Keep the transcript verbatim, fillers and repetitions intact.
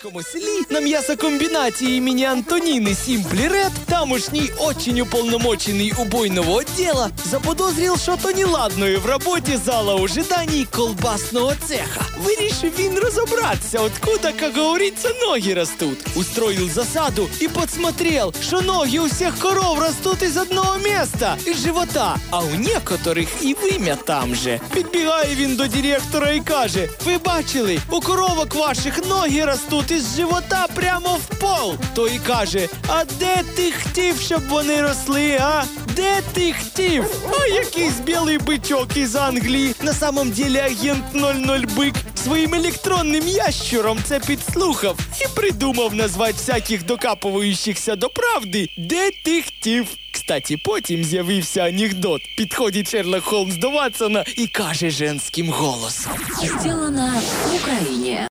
невеличкому селі на м'ясокомбінаті імені Антоніни Сімплі-Ред тамошній очень уполномоченный убойного отдела заподозрил что-то неладное в работе зала ожиданий колбасного цеха. Вирішив він розібратися, откуда, как говорится, ноги растут. Устроил засаду и подсмотрел, что ноги у всех коров растут из одного места, из живота, а у некоторых и вим'я там же. Підбігає він до директора і каже: ви бачили, у коровок ваших ноги ростуть із живота прямо в пол. Той каже: а де ти хотів, щоб вони росли, а? Де ти хотів? А якийсь білий бичок із Англії, на самом деле агент нуль нуль Бик, своїм електронним ящуром це підслухав і придумав назвати всяких докапуючихся до правди «Де ти хотів». Кстати, потім з'явився анекдот. Підходить Шерлок Холмс до Ватсона і каже женським голосом: Сделано в Україні.